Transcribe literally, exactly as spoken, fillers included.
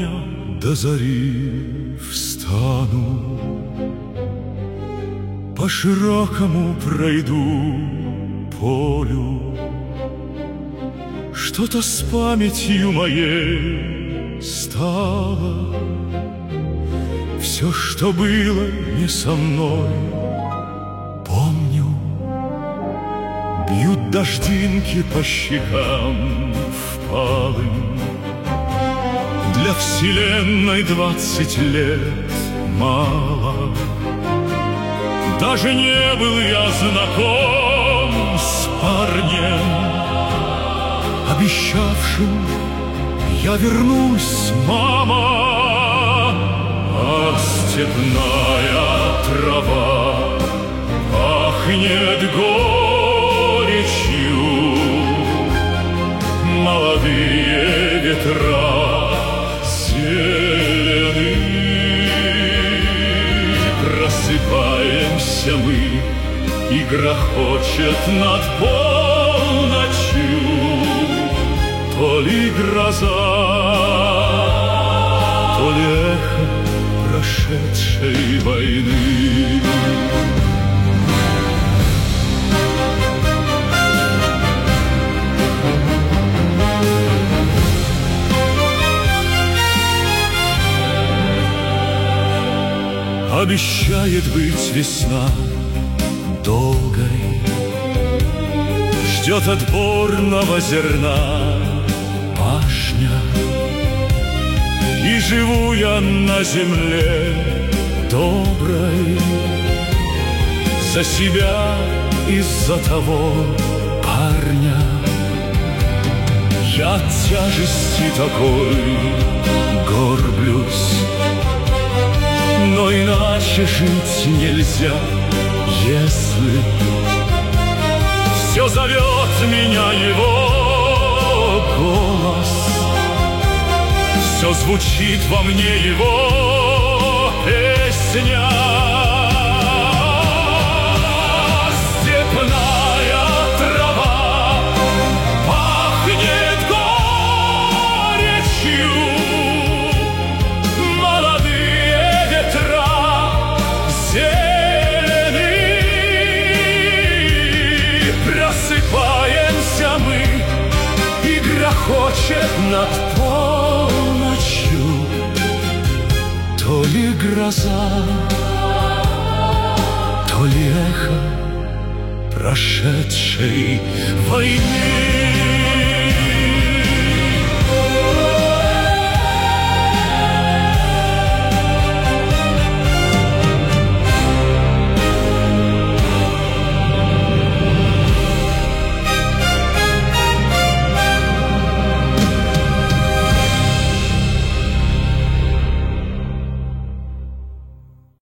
полдня до зари встану, по широкому пройду полю. Что-то с памятью моей стало, все, что было не со мной, помню. Бьют дождинки по щекам впалым. Для вселенной двадцать лет мало. Даже не был я знаком с парнем, обещавшим: я вернусь, мама. А степная трава пахнет горечью, молодые ветра зелены. Просыпаемся мы, и грохочет над полночью то ли гроза, то ли эхо прошедшей войны. Обещает быть весна долгой, ждет отборного зерна пашня. И живу я на земле доброй за себя и за того парня. Я от тяжести такой горблюсь, но иначе жить нельзя, если все зовет меня его голос, все звучит во мне его песня. Степная трава пахнет горечью, просыпаемся мы, и грохочет над полночью то ли гроза, то ли эхо прошедшей войны.